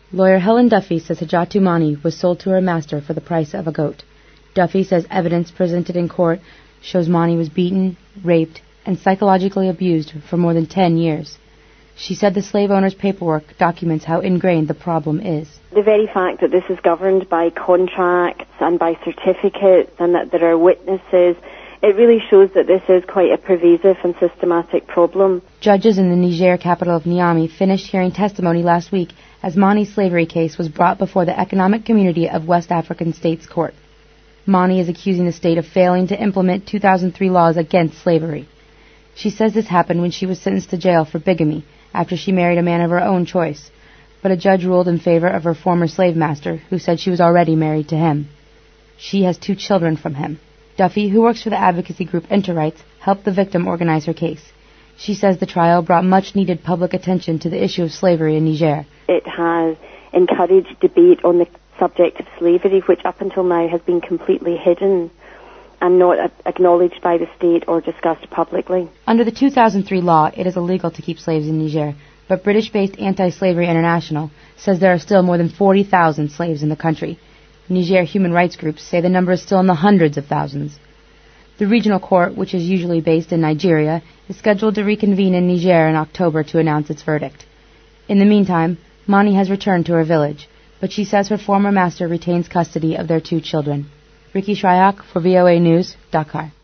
Lawyer Helen Duffy says Hajatu Mani was sold to her master for the price of a goat. Duffy says evidence presented in court shows Mani was beaten, raped, and psychologically abused for more than 10 years. She said the slave owner's paperwork documents how ingrained the problem is. The very fact that this is governed by contracts and by certificates and that there are witnesses, it really shows that this is quite a pervasive and systematic problem. Judges in the Niger capital of Niamey finished hearing testimony last week as Mani's slavery case was brought before the Economic Community of West African States Court. Mani is accusing the state of failing to implement 2003 laws against slavery. She says this happened when she was sentenced to jail for bigamy after she married a man of her own choice, but a judge ruled in favor of her former slave master, who said she was already married to him. She has 2 children from him. Duffy, who works for the advocacy group Interrights, helped the victim organize her case. She says the trial brought much-needed public attention to the issue of slavery in Niger. It has encouraged debate on the subject of slavery, which up until now has been completely hidden and not acknowledged by the state or discussed publicly. Under the 2003 law, it is illegal to keep slaves in Niger, but British-based Anti-Slavery International says there are still more than 40,000 slaves in the country. Niger human rights groups say the number is still in the hundreds of thousands. The regional court, which is usually based in Nigeria, is scheduled to reconvene in Niger in October to announce its verdict. In the meantime, Mani has returned to her village, but she says her former master retains custody of their 2 children. Ricky Shryock for VOA News, Dakar.